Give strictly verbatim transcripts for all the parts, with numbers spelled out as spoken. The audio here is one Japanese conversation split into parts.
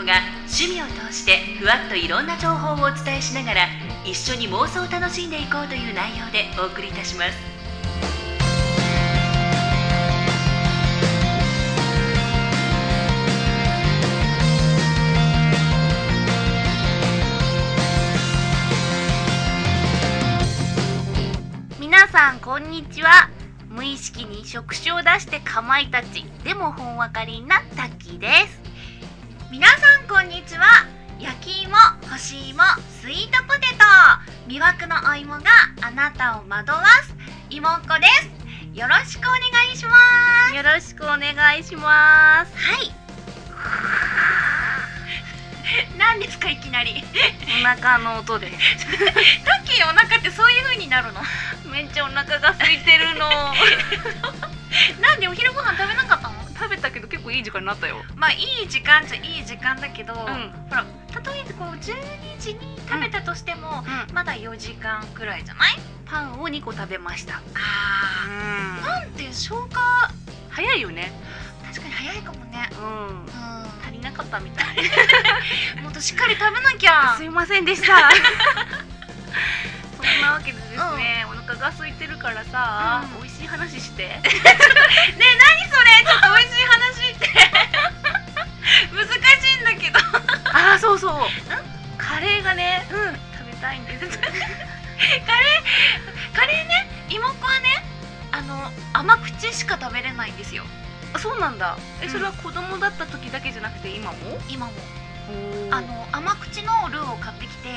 が趣味を通してふわっといろんな情報をお伝えしながら一緒に妄想を楽しんでいこうという内容でお送りいたします。 皆さんこんにちは。無意識に触手を出してかまいたちでもほんわかりなタッキーです。皆さんこんにちは。焼き芋、干し芋、スイートポテト、魅惑のお芋があなたを惑わす芋っこです。よろしくお願いします。よろしくお願いします。はい。何ですかいきなり。お腹の音です。タッキーお腹ってそういう風になるの？めっちゃお腹が空いてるの。なんでお昼ご飯食べなかったの？食べたけど結構いい時間になったよ。まあいい時間じゃいい時間だけど、うん、ほら例えばこうじゅうにじに食べたとしても、うん、まだよじかんくらいじゃない？パンをにこ食べました。あー、うん、パンって消化早いよね。確かに早いかもね。うん、うん、足りなかったみたい。もっとしっかり食べなきゃ。すいませんでした。そんなわけでですね、うん、お腹が空いてるからさ、うん、美味しい話して。ねえ、何それ、ちょっと美味しい話って難しいんだけど。ああ、そうそう、カレーがね、うん、食べたいんです。カレーカレーね、妹っ子はね、あの甘口しか食べれないんですよ。あ、そうなんだ。え、それは子供だった時だけじゃなくて今も？今も。あの甘口のルーを買ってきて、うん、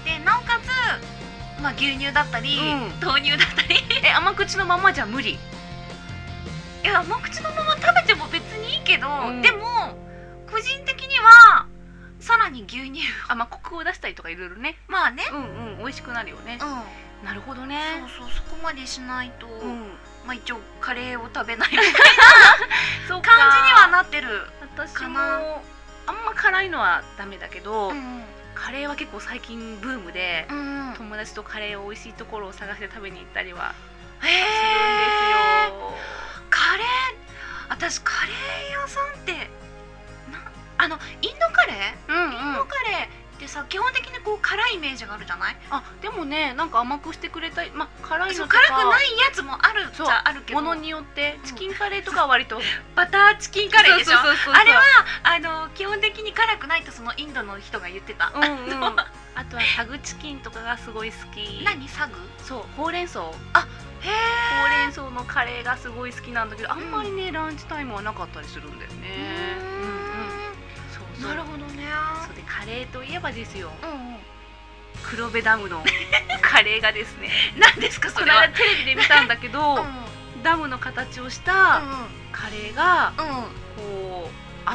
でなおかつ、まあ、牛乳だったり、うん、豆乳だったり。え、甘口のままじゃ無理？いや、甘口のまま食べても別にいいけど、うん、でも個人的にはさらに牛乳、あ、まあ、コクを出したりとかいろいろね。まあね、うんうん、美味しくなるよね。うん、なるほどね。そうそう、そこまでしないと、うん、まあ一応カレーを食べないみたいなそう感じにはなってる。私もあんま辛いのはダメだけど、うん、カレーは結構最近ブームで、うん、友達とカレーを美味しいところを探して食べに行ったりはするんですよ。カレー、私カレー屋さんってな、あのインドカレー、うんうん、インドカレーってさ、基本的にこう辛いイメージがあるじゃない？あ、でもね、なんか甘くしてくれたり、まあ辛いのとか辛くないやつもあるじゃあるけど、ものによってチキンカレーとかは割とバターチキンカレーでしょ。あれはあの基本的に辛くないとそのインドの人が言ってた。うんうん、あとはサグチキンとかがすごい好き。何サグ？そう、ほうれん草。あ、へえ。ほうれん草のカレーがすごい好きなんだけど、あんまりね、うん、ランチタイムはなかったりするんだよね。うんうん、そうそう。なるほどね。それでカレーといえばですよ、うんうん、黒部ダムのカレーがですね。何ですかそれは？この間テレビで見たんだけど、うん、ダムの形をしたカレーがこうあって、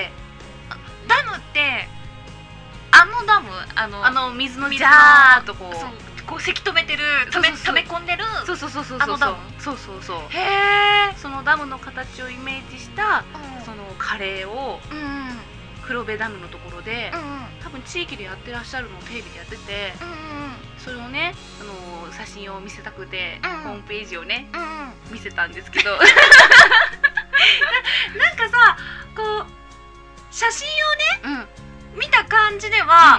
ダムってあのダム、あのあの水のジャーっとこうこうせき止めてる、止め溜め込んでる、そうそうそうそう、あのダム、そうそうそう。へえ。そのダムの形をイメージした、うん、そのカレーを、うん、黒部ダムのところで、うん、多分地域でやってらっしゃるのをテレビでやってて、うん、それをね、あの写真を見せたくて、うん、ホームページをね、うん、見せたんですけどな, なんかさ、こう写真をね、うん、見た感じでは、うん、あ、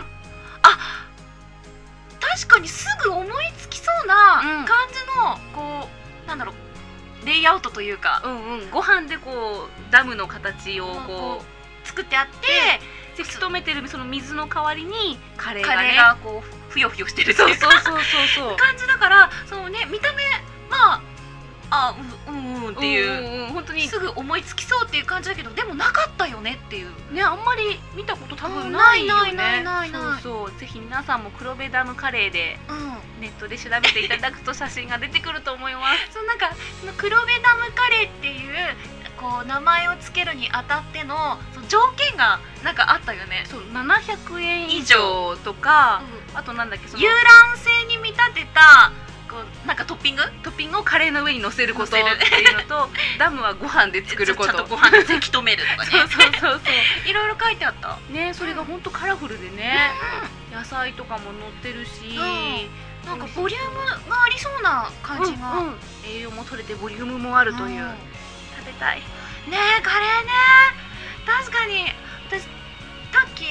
確かにすぐ思いつきそうな感じの、うん、こうなんだろう、レイアウトというか、うんうん、ご飯でこうダムの形をこう作ってあって、せき止めてるその水の代わりにカレーがね、カレーがこうふよふよしてるっていうか、そうそうそうそう感じだから、そのね、見た目まああ、うんうんうんっていう、うんうん、本当にすぐ思いつきそうっていう感じだけど、でもなかったよねっていうね、あんまり見たこと多分ないよね。ないないないない。そうそう、ぜひ皆さんも黒部ダムカレーで、うん、ネットで調べていただくと写真が出てくると思います。そう、なんかその黒部ダムカレーっていうこう名前をつけるにあたってのその条件がなんかあったよね。そう、ななひゃくえん以上とか、うん、あとなんだっけ、その遊覧船に見立てたこうなんかトッピングトッピングをカレーの上に乗せることっていうのとダムはご飯で作ること、ちゃんとご飯でせき止めるとかねそうそうそうそういろいろ書いてあったね。それがほんとカラフルでね、うん、野菜とかも乗ってるし、うん、なんかボリュームがありそうな感じが、うんうん、栄養も取れてボリュームもあるという、うん、食べたいね。カレーね、確かに私タッ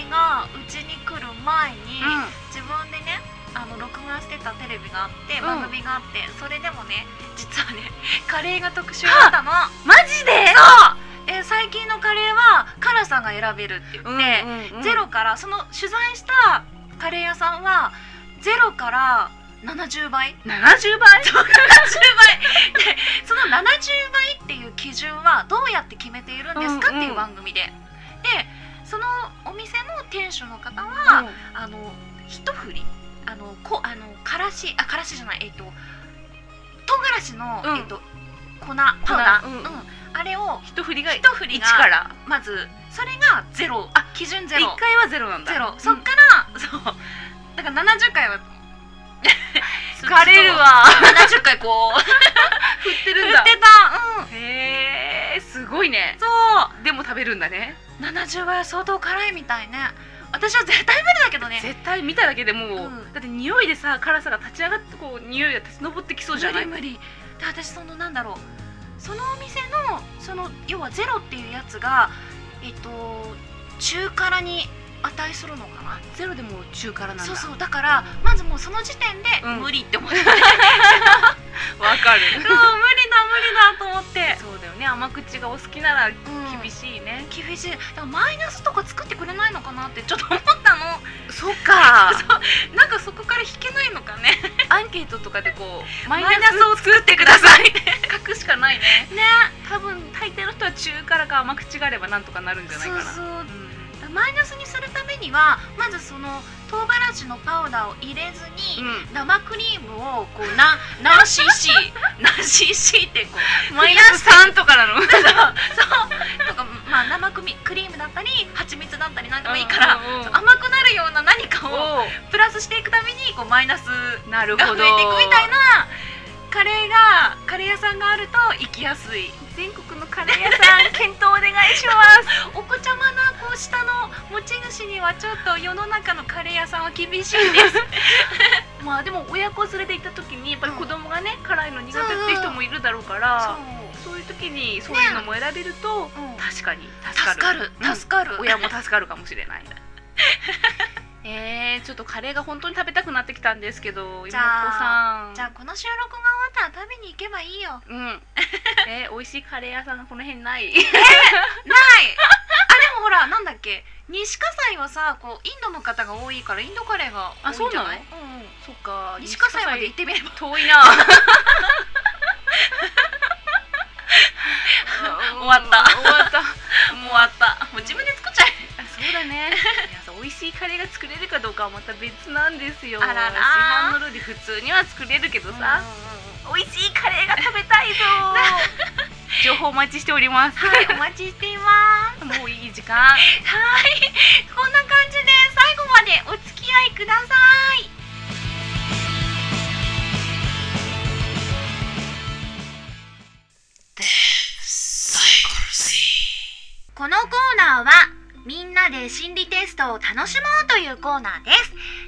がうちに来る前に、 うん自分でねあの録画してたテレビがあって、 うん番組があって、それでもね実はねカレーが特集だったの。 マジで？ そうえ最近のカレーは辛さが選べるって言って、 うんうんうん、 ゼロからその取材したカレー屋さんはゼロからななじゅうばいななじゅうばいそうななじゅうばいで、そのななじゅうばいっていう基準はどうやって決めているんですか、 うんうん、 っていう番組で、でそのお店の店主の方は、 うん、 あの一振りあのこあのからしあからしじゃないえっと唐辛子の、 うん、 えっと粉パウダー、 うんうん、 あれを一振りが一振りがいちからまずそれがゼロ、あ基準ゼロ、 いっかいはゼロなんだ。 ゼロ、 うん、 そっからそうだからななじゅっかいは疲れるわななじゅっかいこう振ってるんだ。 振ってた、うん、 へえすごいね。 そうでも食べるんだね。 ななじゅうばいは相当辛いみたいね。私は絶対無理だけどね。 絶対見ただけでもう、うん、だって匂いでさ辛さが立ち上がってこう匂いが立ち上ってきそうじゃない？ 無理無理で、私そのなんだろうそのお店のその要はゼロっていうやつがえっと中辛に値するのかな。 ゼロでも中辛なんだ。 そうそうだからまずもうその時点で無理って思って、うん、 わかるそう無理だ無理だと思って。 そうだよね、甘口がお好きなら厳しいね、 うん、厳しい。だからマイナスとか作ってくれないのかなってちょっと思ったの。 そっかそうなんかそこから引けないのかね。 アンケートとかでこうマイナスを作ってくださいって書くしかないね。 ね多分大抵の人は中辛か甘口があればなんとかなるんじゃないかな。 そうそう、 うん、 マイナスにするためにはまずその唐辛子のパウダーを入れずに、うん、生クリームをこうな何 シーシー 何 シーシー ってこうマイナスさんとかなの。そうそうとか、まあ、生クリームだったり蜂蜜だったりなんでもいいから、うんうん、甘くなるような何かをプラスしていくためにこうマイナスが増えていくみたいなカレーがカレー屋さんがあると行きやすい。 全国のカレー屋さん検討お願いしますお子ちゃまなこう下の持ち主にはちょっと世の中のカレー屋さんは厳しいですまあでも親子連れで行った時にやっぱり子供がね、うん、辛いの苦手って人もいるだろうから、そう、そういう時にそういうのも選べると、ね、確かに助かる助かる、うん、 親も助かるかもしれないえー、ちょっとカレーが本当に食べたくなってきたんですけど、 じゃあじゃあこの収録が終わったら食べに行けばいいよ。 うんえー、美味しいカレー屋さんがこの辺ない？ えー、ないあでもほらなんだっけ西葛西はさこうインドの方が多いからインドカレーが多いんじゃない？ あ、そうなの？うんうん、そっか西葛西まで行ってみれば。 遠いな終わった終わった終わったもう自分で作っちゃえ。 そうだね美味しいカレーが作れるかどうかはまた別なんですよ。 あらら市販のルーで普通には作れるけどさ、うんうんうん、美味しいカレーが食べたいぞ情報お待ちしておりますはいお待ちしていますもういい時間はいこんな感じで最後までお付き合いください。このコーナーはみんなで心理テストを楽しもうというコーナーです。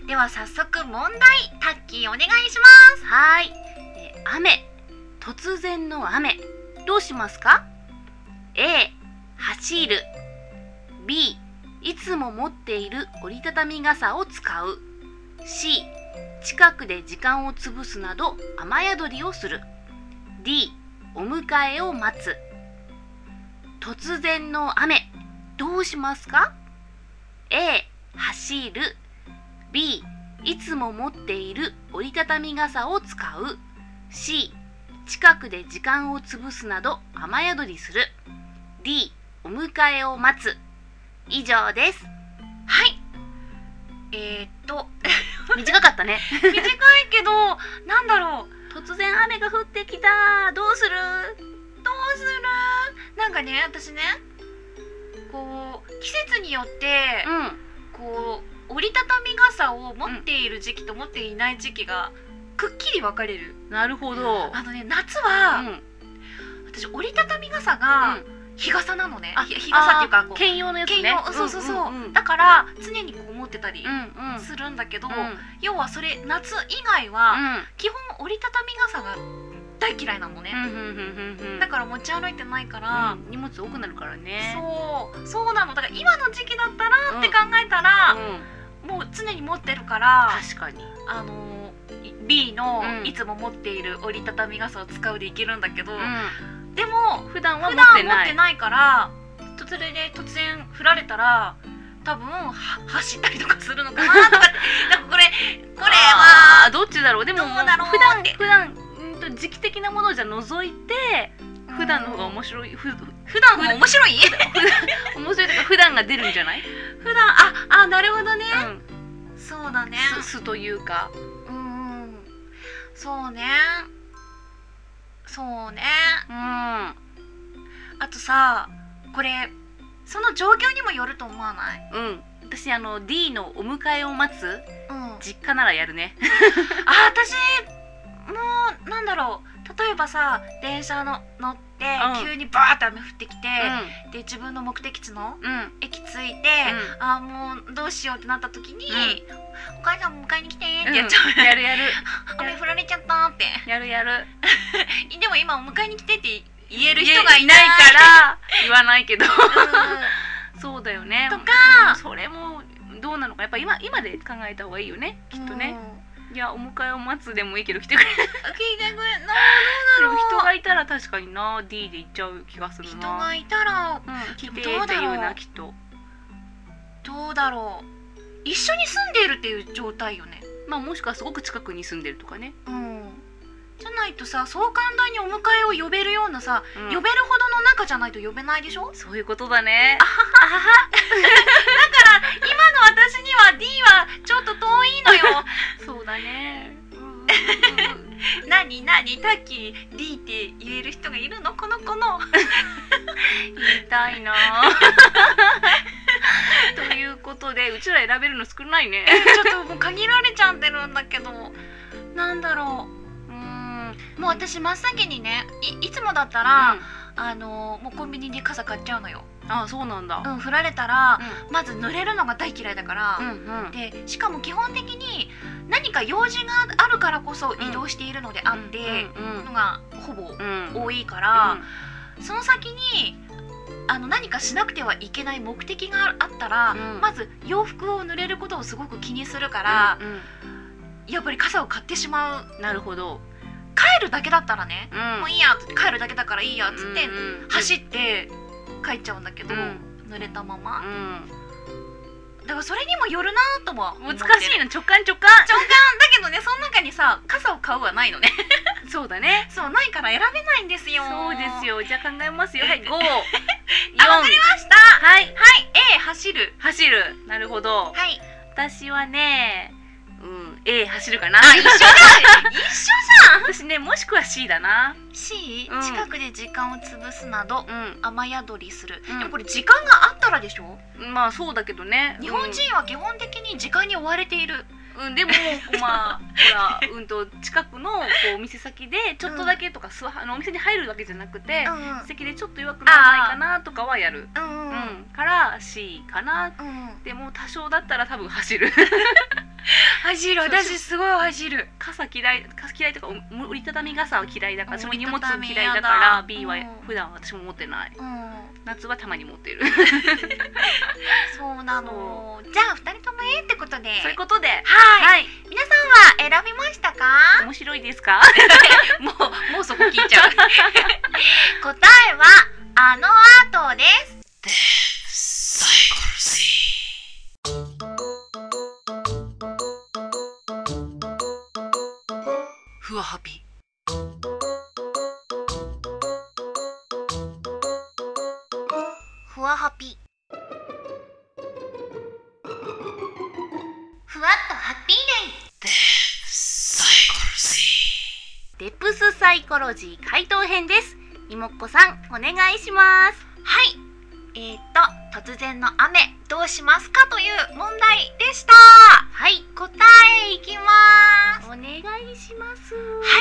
では早速問題、タッキーお願いします。 はい、えー、雨、突然の雨、どうしますか？ A、走る。 B、いつも持っている折りたたみ傘を使う。 C、近くで時間を潰すなど雨宿りをする。 D、お迎えを待つ。突然の雨、どうしますか？ A、走る。 B、いつも持っている折りたたみ傘を使う。 C、近くで時間を潰すなど雨宿りする。 D、お迎えを待つ。以上です。 はいえー、っと短かったね短いけどなんだろう、 突然雨が降ってきた、どうするどうするなんかね私ねこう季節によって、うん、こう折りたたみ傘を持っている時期と持っていない時期がくっきり分かれる。 なるほど。 あのね夏は、うん、私折りたたみ傘が日傘なのね、うん、日傘っていうかこう兼用のやつね。 そうそうそう、うんうんうん、だから常にこう持ってたりするんだけど、 うんうん、 要はそれ夏以外は、うん、基本折りたたみ傘が大嫌いなのね、 うんうんうんうんうん、 だから持ち歩いてないから、 うん、荷物多くなるからね。 そうそうなの。だから今の時期だったらって考えたら、うんうん、もう常に持ってるから、 確かにあの B のいつも持っている折りたたみ傘を使うでいけるんだけど、うん、でも普段は持ってない、持ってないからそれで突然振られたら多分走ったりとかするのかなとかってなんかこれこれはどっちだろう。でもどうだろう普段普段うんと時期的なものじゃ除いて普段の方が面白い。ふ普段も面白い？ 面白いとか普段が出るんじゃない？ 普段ああなるほどね。うん、そうだね。 すというか。 うん、そうね。そうね。 うん。 あとさ、これその状況にもよると思わない？ うん。私あの D のお迎えを待つ、うん、実家ならやるね。 あ、私もうなんだろう。例えばさ、電車の乗って、うん、急にバーって雨降ってきて、うん、で自分の目的地の駅着いて、うん、あもうどうしようってなった時に、うん、お母さんも迎えに来てってやっちゃう、 うん、やるやる雨降られちゃったってやるやるでも今お迎えに来てって言える人がいないから言わないけど、うん、そうだよね。 とか、 うん、それもどうなのかやっぱ 今, 今で考えた方がいいよねきっとね、うん、いやお迎えを待つでもいいけど来てくれ聞いてくれな人がいたら確かにな D で行っちゃう気がするな。 人がいたら、 うん、来てって言うなきっと。 どうだろう。一緒に住んでいるっていう状態よね。 まあもしくはすごく近くに住んでるとかね。 うん。じゃないとさ、そう簡単にお迎えを呼べるようなさ、うん、呼べるほどの仲じゃないと呼べないでしょ。 そういうことだね。 あははだから今の私には D はちょっと遠いのよ。 そうだね。 なになにタッキー D って言える人がいるのこの子の。 言いたいな。ということでうちら選べるの少ないね。 ちょっともう限られちゃってるんだけど、なんだろう。もう私真っ先にね い, いつもだったら、うん、あのもうコンビニで傘買っちゃうのよ。 ああそうなんだ。 うん、振られたら、うん、まず濡れるのが大嫌いだから、 うんうん、 でしかも基本的に何か用事があるからこそ移動しているのであって、うん、のがほぼ多いから、うん、その先にあの何かしなくてはいけない目的があったら、うん、まず洋服を濡れることをすごく気にするから、うんうん、やっぱり傘を買ってしまう。 なるほど。 帰るだけだったらね、うん、もういいやって帰るだけだからいいやっつって、うんうん、走って帰っちゃうんだけど、うん、濡れたまま、うん、だからそれにもよるなとは思ってる。 難しいの。直感直感直感だけどね、その中にさ傘を買うはないのね。 そうだね。 そうないから選べないんですよ。 そうですよ。じゃあ考えますよ。はい、ご、よん、 あ、わかりました。 はいはい。 A 走る走る。なるほど。 はい。 私はね、うん、A 走るかな。 あ、一緒だ。一緒じゃん。 私ね、もしくは C だな。 C、うん、近くで時間を潰すなど、うん、雨宿りする、うん、でもこれ時間があったらでしょ。 まあそうだけどね。 日本人は基本的に時間に追われている。 うん、でもまあほら、うんと近くのこうお店先でちょっとだけとか、うん、あのお店に入るわけじゃなくて、うん、席でちょっと弱くならないかなとかはやる。うん、うん、から C かな。うん、でも多少だったら多分走る。 走る。私すごい走る。 傘嫌い、傘嫌いとか折りたたみ傘は嫌いだから、その荷物嫌いだから B は普段私も持ってない。うん、夏はたまに持ってる。 そうなの。じゃあふたりとも A ってことで。 そういうことで。 はい。 はい、 皆さんは選びましたか？ 面白いですか？ もうもうそこ聞いちゃう。答えはあの後です。 ふわハピ。 ふわハピ。ふわっとハッピーデイ。 デプスサイコロジー回答編です。いもっこさんお願いします。 はい。えー、っと突然の雨どうしますかという問題でした。 はい。 答えいきます。 お願いします。 はい。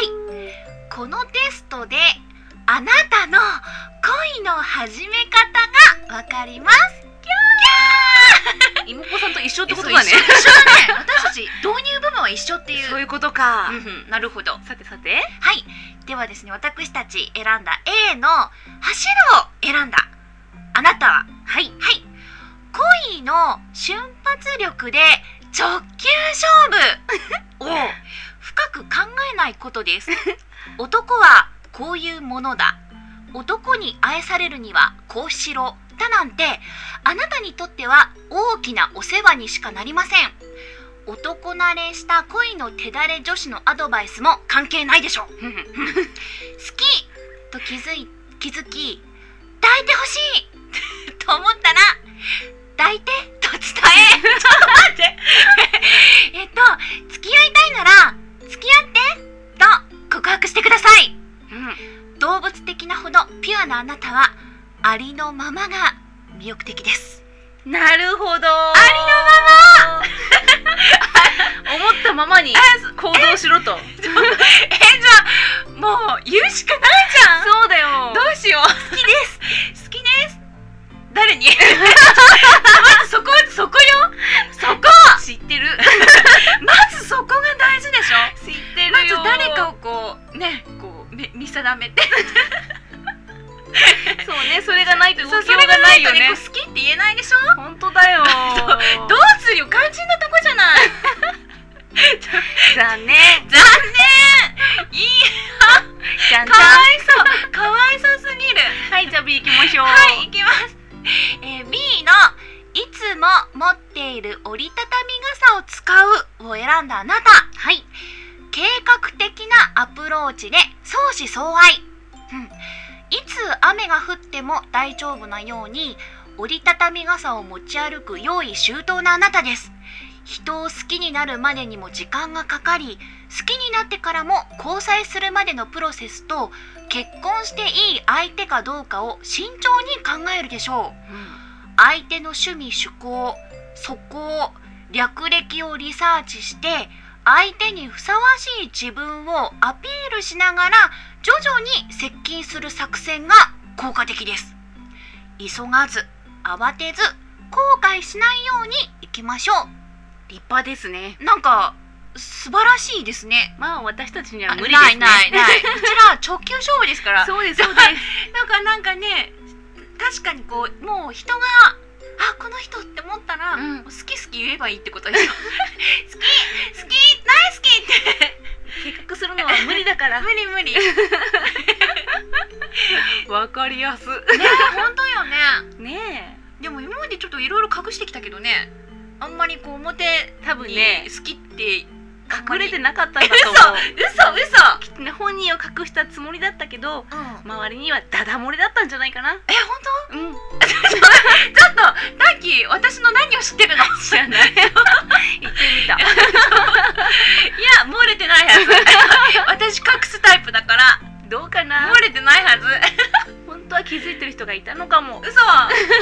このテストであなたの恋の始め方がわかります。 いもっこさんと一緒ってことだね。 一緒だね。私たち導入部分は一緒っていう。 そういうことか。 うん、なるほど。 さてさて。 はい。 ではですね、私たち選んだ A の走るを選んだあなたは、 はいはい、恋の瞬発力で直球勝負を深く考えないことです。男はこういうものだ、男に愛されるにはこうしろだなんて、あなたにとっては大きなお世話にしかなりません。男慣れした恋の手だれ女子のアドバイスも関係ないでしょう。好きと気づい気づき抱いてほしいと思ったら抱いてと伝えちょっと待ってえっと付き合いたいなら付き合ってと告白してください、うん、動物的なほどピュアなあなたはありのままが魅力的です。 なるほど、 ありのまま思ったままに行動しろと。 え、じゃあもう言うしかないじゃん。 そうだよ。 どうしよう。好きです好きです誰にまずそこそこよ、そこ知ってるまずそこが大事でしょ。 知ってるよ。 まず誰かをこうね、こう見見定めてそうね、それがないと動そうきようがないよね。 それがないとね、好きって言えないでしょ。 本当だよ。 どうするよ、肝心なとこじゃない残念残念いいじゃんじゃん。 かわいそうかわいそうすぎる。 はい、じゃあ B 行きましょう。 はい、行きます。えー、B のいつも持っている折りたたみ傘を使うを選んだあなた。はい、計画的なアプローチで相思相愛、うん、いつ雨が降っても大丈夫なように折りたたみ傘を持ち歩く用意周到なあなたです。人を好きになるまでにも時間がかかり、好きになってからも交際するまでのプロセスと結婚していい相手かどうかを慎重に考えるでしょう、うん、相手の趣味趣向、素行、略歴をリサーチして相手にふさわしい自分をアピールしながら徐々に接近する作戦が効果的です。急がず慌てず後悔しないようにいきましょう。 立派ですね。 なんか素晴らしいですね。 まあ私たちには無理ですね。 ないないないうちらは直球勝負ですから。 そうですそうですなんかなんかね、確かにこうもう人があこの人って思ったら、うん、好き好き言えばいいってことですよ。好き好き大好きって計画するのは無理だから。 無理無理。 わかりやす。ねえ、本当よね。 ねえ。でも今までちょっといろいろ隠してきたけどね。あんまりこう表多分ね好きって隠れてなかったんだと思う。 嘘嘘嘘。 きっとね本人を隠したつもりだったけど、 うん、 周りにはダダ漏れだったんじゃないかな。 え、本当？ うん。 ちょっとタッキー、私の何を知ってるの？ 知らない。言ってみた。いや漏れてないはず。私隠すタイプだから。 どうかな。 漏れてないはず。 本当は気づいてる人がいたのかも。 嘘。嘘だ。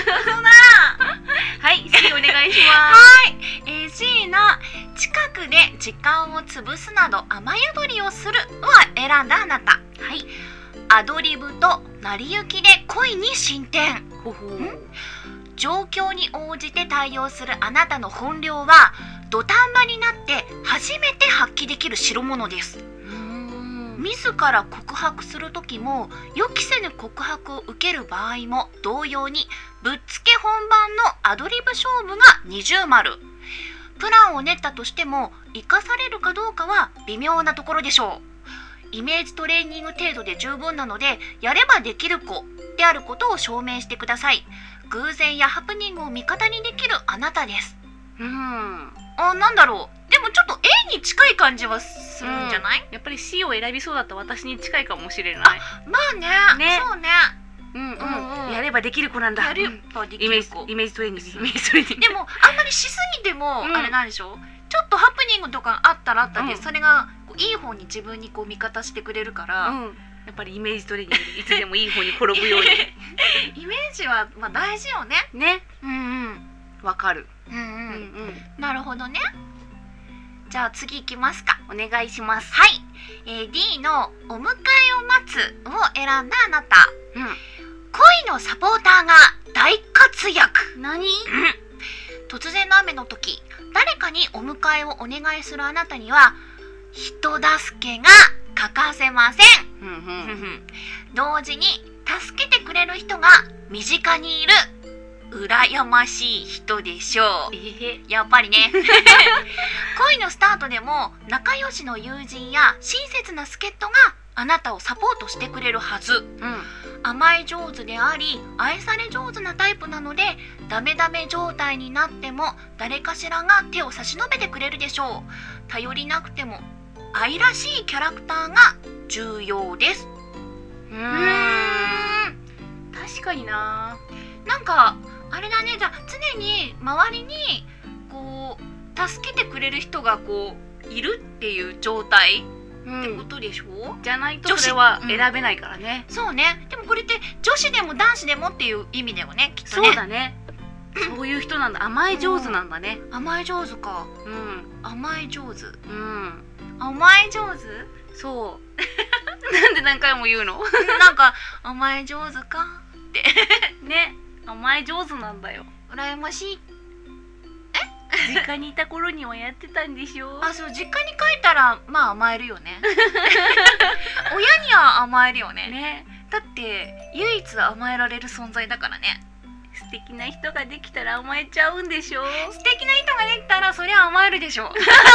はい、C お願いします。 はい、えー、C の近くで時間を潰すなど雨宿りをするは選んだあなた。はい、アドリブと成り行きで恋に進展。ほほん状況に応じて対応するあなたの本領は土壇場になって初めて発揮できる代物です。自ら告白する時も予期せぬ告白を受ける場合も同様にぶっつけ本番のアドリブ勝負が二重丸。プランを練ったとしても生かされるかどうかは微妙なところでしょう。イメージトレーニング程度で十分なのでやればできる子であることを証明してください。偶然やハプニングを味方にできるあなたです。 うん、 あ、なんだろう、でもちょっと A に近い感じはするんじゃない？ うん、やっぱり C を選びそうだった私に近いかもしれない。 あ、まあね、 ね、 そうね、 うんうんうん、やればできる子なんだ。 やればできる子、 イメージイメージトレーニング、イメージトレーニング。 でもあんまりしすぎても、うん、あれなんでしょう、ちょっとハプニングとかあったらあったで、うん、それがこういい方に自分にこう味方してくれるから、 うん、やっぱりイメージトレーニングでいつでもいい方に転ぶようにイメージは、まあ、大事よね。 ね、 うんうん、 わかる。 うんうん、うんうん、なるほどね。じゃあ次行きますか。 お願いします。 はい、えー、D のお迎えを待つを選んだあなた、うん、恋のサポーターが大活躍。 何？ うん、突然の雨の時誰かにお迎えをお願いするあなたには人助けが欠かせません。 うんうん同時に助けてくれる人が身近にいる羨ましい人でしょう。 えへやっぱりね恋のスタートでも仲良しの友人や親切な助っ人があなたをサポートしてくれるはず。 うん甘い上手であり愛され上手なタイプなので、ダメダメ状態になっても誰かしらが手を差し伸べてくれるでしょう。頼りなくても愛らしいキャラクターが重要です。 ううーんん確かにな。 なんかあれだね、じゃあ常に周りにこう助けてくれる人がこういるっていう状態うってこんとでしょ。 じゃないと女子それはうん選べないからね。 そうね。でもこれって女子でも男子でもっていう意味だよね、きっとね。 そうだね。そういう人なんだ。甘え上手なんだね。 甘え上手か。 うん甘え上手。 うん甘え上手そうなんで何回も言うのなんか甘え上手かってね甘え上手なんだよ。 羨ましい。 実家にいた頃にはやってたんでしょ。 あ、そう、実家に帰ったらまあ甘えるよね親には甘えるよね。 ねだって唯一甘えられる存在だからね。 素敵な人ができたら甘えちゃうんでしょ。 素敵な人ができたらそりゃ甘えるでしょだ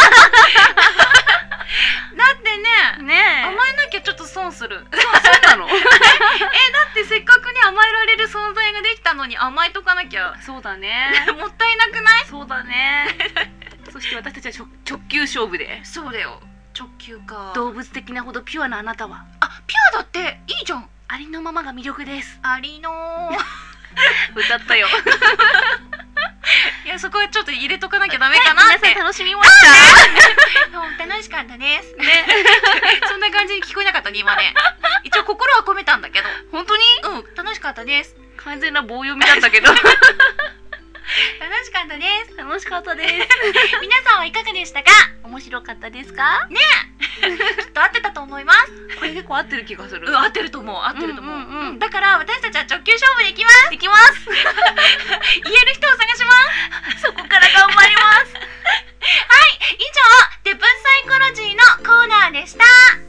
ってね、 ね甘えなきゃちょっと損する。 そうなのえ、だってせっかくね甘えられる存在ができたのに甘えとかなきゃそうだねもったいなくない？ そうだねそして私たちは直直球勝負で。 そうだよ、直球か。 動物的なほどピュアなあなたはあ、ピュアだっていいじゃん。 ありのままが魅力です。 ありのー歌ったよいや、そこはちょっと入れとかなきゃダメかなって。 皆さん楽しみましたもう楽しかったですねそんな感じに聞こえなかったね今ね。一応心は込めたんだけど、 本当にうん、楽しかったです。 完全な棒読みだったけど楽しかったです楽しかったです皆さんはいかがでしたか？ 面白かったですか？ きっと合ってたと思います。 これ結構合ってる気がする。 うん、合ってると思う、合ってると思う、 うんうんうんだから私たちは直球勝負でいきます。 いきます言える人を探しますそこから頑張ります以上、デプンサイコロジーのコーナーでした。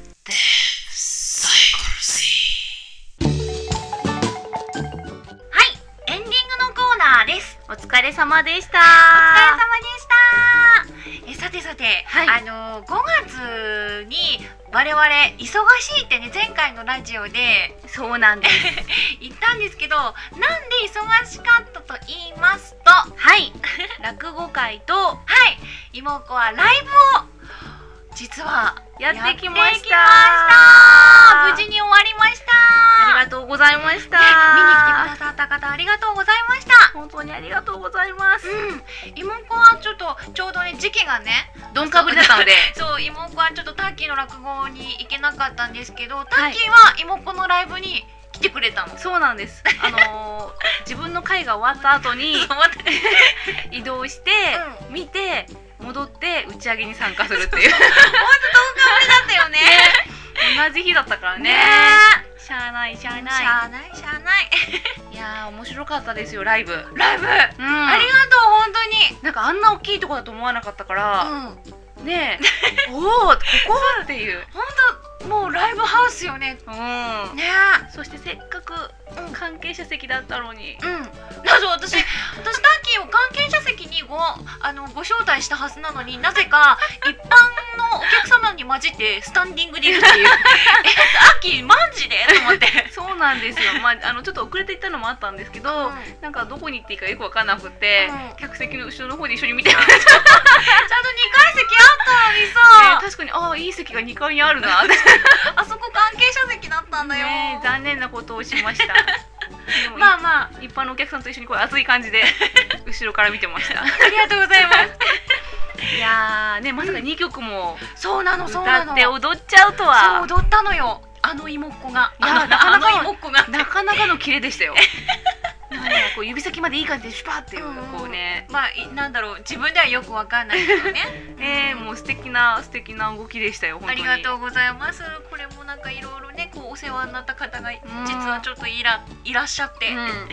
はい、エンディングのコーナーです。 お疲れ様でした。 お疲れ様でした。え、さてさて、 はいあのごがつに我々忙しいってね、前回のラジオでそうなんです言ったんですけど、なんで忙しかったと言いますと、 はい落語会とはい、妹子はライブを実はやってきましたやってきました無事に終わりました。 ありがとうございました、 ね、見に来てくださった方ありがとうございました。 本当にありがとうございます。 うん、妹子はちょっとちょうどね時期がねどんかぶりだったのでそう、妹子はちょっとタッキーの落語に行けなかったんですけど、タッキーは妹子のライブに来てくれたの。 そうなんです。あのー、自分の会が終わった後にそう待って移動して、 う見て戻って打ち上げに参加するっていうほんと動画俺だったよね。 同じ日だったからね。 ねしゃあないしゃあしない。 ゃあないしゃあないいやー面白かったですよライブ。 ライブ、 うん、 ありがとう本当に。 なんかあんな大きいとこだと思わなかったから、 うん、 ねえおおここっていう。 本当もうライブハウスよね。 うん。 ねそしてせっかく関係者席だったのに、 うん、なぜ私私タッキーを関係者席にごあのご招待したはずなのに、なぜか一般のお客様に混じってスタンディングでいるっていうえ、タッキーマジでと思ってそうなんですよ。まああのちょっと遅れて行ったのもあったんですけど、 うんなんかどこに行っていいかよく分かんなくて、 うん客席の後ろの方で一緒に見てました。 ちゃんとにかい席あったのにねさ、 確かにああいい席がにかいにあるなってあそこ関係者席だったんだよ。 ねえ残念なことをしました。でもまあまあ一般のお客さんと一緒にこう熱い感じで後ろから見てました。 ありがとうございますいやーねまさかにきょくもそうなのそうなの歌って踊っちゃうとは。 そう踊ったのよ、あの妹っ子が。 いやあのなかなかあの妹っ子がなかなかのキレでしたよ。なんかこう指先までいい感じでシュパーっていううんこうね、 まあいなんだろう、自分ではよくわかんないけどねえー、もう素敵な素敵な動きでしたよ本当あに。 りがとうございます。これもなんかいろいろね、こうお世話になった方が実はちょっといらいらっしゃって、 うん、 本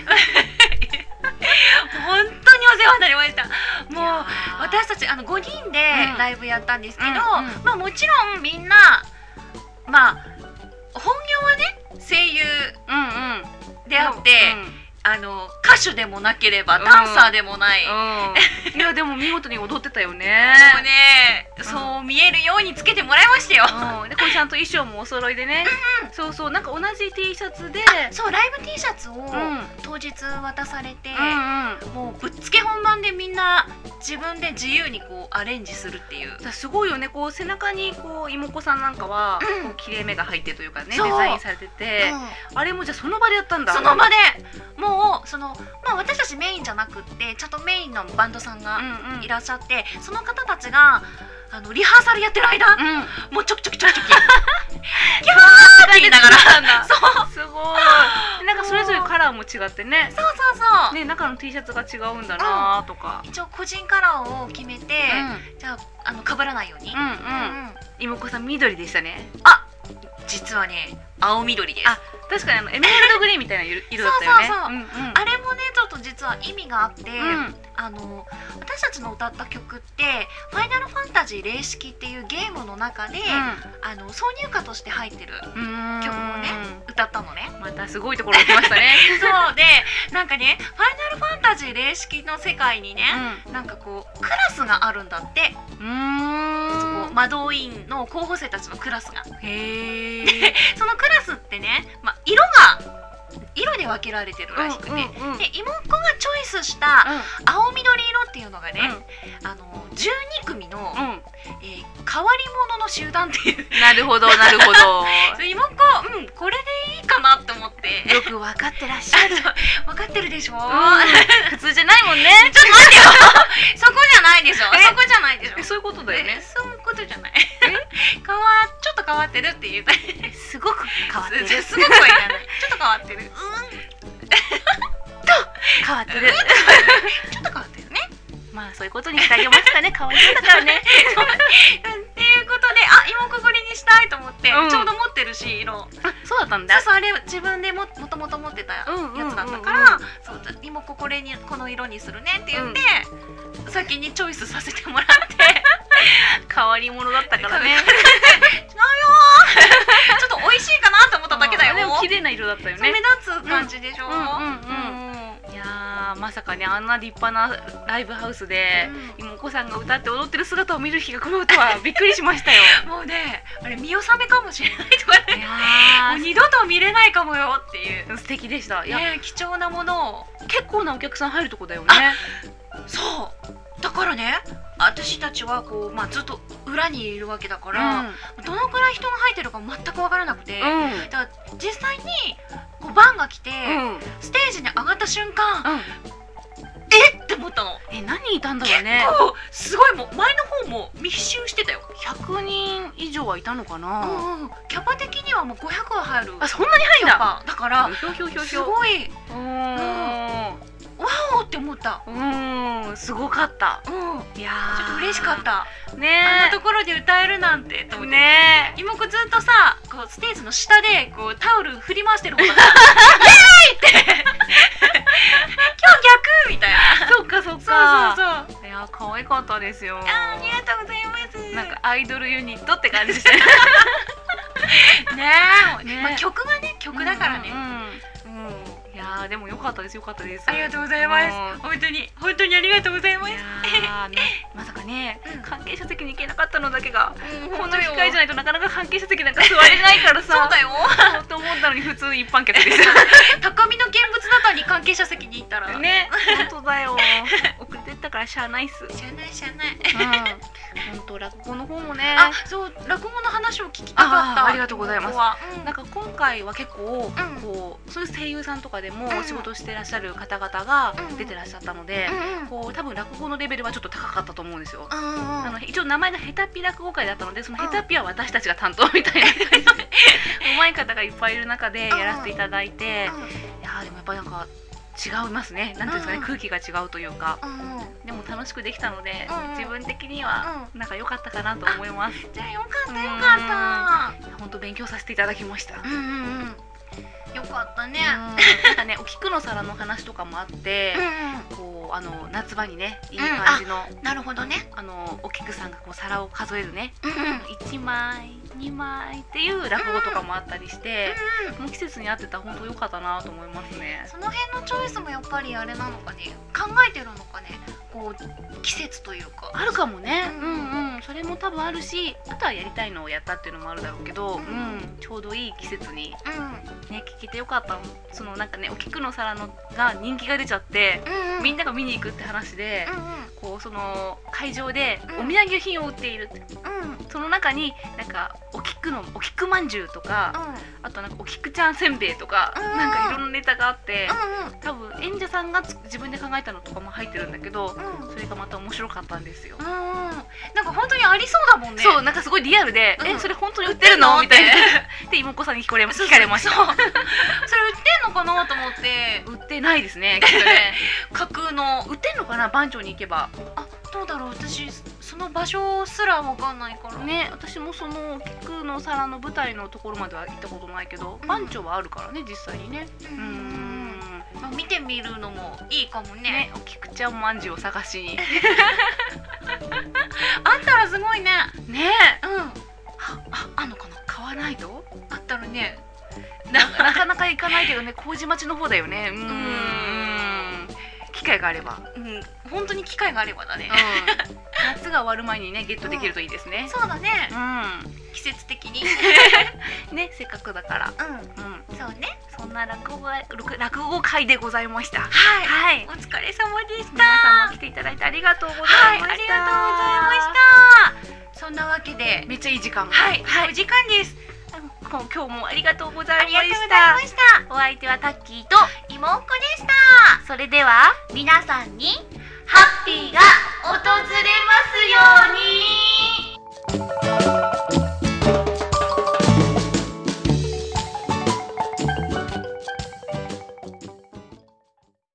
当にお世話になりました。もう私たちあのごにんでうんライブやったんですけど、 うんうんまあもちろんみんなまあ声優うんうんであって、あの歌手でもなければダンサーでもない、 うんうん、いやでも見事に踊ってたよね。 もうね、うん、そう見えるようにつけてもらいましたよ、 うん、でこれちゃんと衣装もお揃いでね、うんうん、そうそうなんか同じ T シャツで、 そうライブ T シャツを当日渡されて、うんうん、もうぶっつけ本番でみんな自分で自由にこうアレンジするっていう。 すごいよね。こう背中にこう妹子さんなんかは、うん、こう切れ目が入ってというかねデザインされてて、うん、あれもじゃあその場でやったんだ。 その場でもうその、まあ、私たちメインじゃなくってちゃんとメインのバンドさんがいらっしゃって、うんうん、その方たちがあのリハーサルやってる間、うん、もうちょきちょきちょきちょきキャーって言いながらそうすごい。なんかそれぞれカラーも違ってね。 そうそうそうね、中の T シャツが違うんだなとか、 うん、一応個人カラーを決めて、うん、じゃあ、あの被らないように。うんうん、 妹子さん緑でしたね。 あ、実はね青緑です。 あ、確かにあのエメラルドグリーンみたいな色だったよね。 そうそうそう、うんうん、あれもねちょっと実は意味があって、うん、あの私たちの歌った曲って「ファイナルファンタジー霊式」っていうゲームの中で、うん、あの挿入歌として入ってる曲をね歌ったのね。 またすごいところに来ましたねそうで、なんかね「ファイナルファンタジー霊式」の世界にね、うん、なんかこうクラスがあるんだって。うーん、そこ魔導院の候補生たちのクラスが。 へえ。そのクラスってね、まあ、色が色で分けられてるらしくて、うんうんうん、で妹子がチョイスした青緑色っていうのがね、うん、あのじゅうにくみの、うんえー、変わり者の集団っていう。 なるほどなるほど妹子、うん、これでいいかなって思って。 よく分かってらっしゃる分かってるでしょ、うん、 普通じゃないもんねちょっと待ってよそこじゃないでしょそこじゃないでしょ。 そういうことだよね。 そういうことじゃない変わちょっと変わってるって言うたすごく変わってるすごくはいらないちょっと変わってるうんと変わってるちょっと変わってるね。 まあそういうことにしてあげますかね。可愛いだからねっていうことで、あ、妹子これにしたいと思って、うん、ちょうど持ってるし色。 あ、そうだったんだ。 そうそう、あれ自分でももともと持ってたやつだったから、そう妹子これにこの色にするねって言って、うん、先にチョイスさせてもらって変わり者だったからね違うよちょっと美味しいかなと思っただけだよ。 でも綺麗な色だったよね。 目立つ感じでしょ。うんうんうんうんいやまさかねあんな立派なライブハウスで、うん、妹子さんが歌って踊ってる姿を見る日が来るとはびっくりしましたよもうねあれ見納めかもしれないとかねもう二度と見れないかもよっていう。 素敵でした。 いや、ね、貴重なものを。 結構なお客さん入るとこだよね。 そうだからね私たちはこう、まあ、ずっと裏にいるわけだから、うん、どのくらい人が入ってるか全く分からなくて、うん、だから実際にこうバンが来て、うん、ステージに上がった瞬間、うん、えって思ったの。 え、何人いたんだろうね。 結構すごいもう前の方も密集してたよ。 ひゃくにん以上はいたのかな、 うんうん、キャパ的にはもうごひゃくは入る。 あ、そんなに入るんだ。 だからひょひょひょひょすごい、うん、わおって思った。 うん、すごかった。 うん、 いやちょっと嬉しかったね。 あんなところで歌えるなんてと思ってね。 妹子ずっとさこうステージの下でこうタオル振り回してる方がイエーイって今日逆みたいな。 そうかそうか。 そうそうそう。 いや可愛かったですよ。 あ、ありがとうございます。 なんかアイドルユニットって感じでしたねえ、ね、まあ、曲がね曲だからね。うん、うんうん、いやでも良かったです良かったです。 ありがとうございます。本当に本当にありがとうございます。いやね、まさかね、うん、関係者席に行けなかったのだけが、うん、こんな機会じゃないとなかなか関係者席なんか座れないからさ。 そうだよと思ったのに普通一般客でした高みの見物だったに関係者席に行ったらね。本当だよ遅れてったからしゃあないっす。 しゃあないしゃあない。 うん、本当落語の方もね。 あ、そう落語の話を聞きたかった。 あ、ありがとうございます。 うん、 なんか今回は結構、うん、こうそういう声優さんとかでもお仕事してらっしゃる方々が出てらっしゃったので、うん、こう多分落語のレベルはちょっと高かったと思うんですよ。うん、あの一応名前がヘタピ落語会だったので、そのヘタピは私たちが担当みたいな感じで上手い方がいっぱいいる中でやらせていただいて、いやーでもやっぱりなんか違いますね。なんていうんですかね、うん、空気が違うというか、うん、でも楽しくできたので、うん、自分的にはなんか良かったかなと思います。 じゃあよかったよかった。 本当勉強させていただきました。 うんうんうん、よかったね。 なんかね、お菊の皿の話とかもあって、うん、こうあの夏場にねいい感じの、 うん、なるほどね。 あのお菊さんがこう皿を数えるね、 うん、 いちまいにまいっていう落語とかもあったりして、 うんうん、 この季節に合ってたら本当良かったなと思いますね。 その辺のチョイスもやっぱりあれなのかね、考えてるのかね、こう季節というかあるかもね、 ううんんうん、それも多分あるし、あとはやりたいのをやったっていうのもあるだろうけど、 うんうん、ちょうどいい季節にうんね聞けてよかったの。そのなんかね、お菊の皿のが人気が出ちゃって、 うんうんみんなが見に行くって話で、 うんうんこうその会場でうんお土産品を売っているって、 うんその中になんかお菊のお菊まんじゅうとか、あとなんかお菊ちゃんせんべいとか、 うんなんかいろんなネタがあって、 うん多分演者さんがつ自分で考えたのとかも入ってるんだけど、 うんうんそれがまた面白かったんですよ。 うん、なんか本当にありそうだもんね。 そう、なんかすごいリアルで、 うんえそれ本当に売ってるの売ってんのみたいなで妹さんに聞かれまそう聞かれました。 そうそれ売ってんのかなと思って売ってないですね、きっとね。 架空の売ってんのかな、番長に行けば。 あどうだろう、私その場所すらわかんないからね、私もその菊の皿の舞台のところまでは行ったことないけど、 うん番長はあるからね、実際にね。 ううんんまあ見てみるのもいいかもね。 ね、お菊ちゃんまんじゅうを探しに。 あったらすごいね。 ねえ、 うん、 あああんのかな、買わないと。 あったらね。 ななかなか行かないけどね、麹町の方だよね。うーんん機会があれば、 うん、本当に機会があればだね。 うん、夏が終わる前にねゲットできるといいですね。 そうだね。 う季節的に。 ん、ね、せっかくだから。 うん、 うん、 そうね。 そんな落語が落落語会でございました。 はい。 はい、 お疲れ様でした。 皆さんも来ていただいてありがとうございました。 はい、ありがとうございました。そんなわけで、 めっちゃいい時間が。 はい、 はい、 お時間です。 今日もありがとうござあいましりがとうございたま。した。 お相手はタッキーと、 妹っ子でした。 それでは皆さんにハッピーが訪れますように。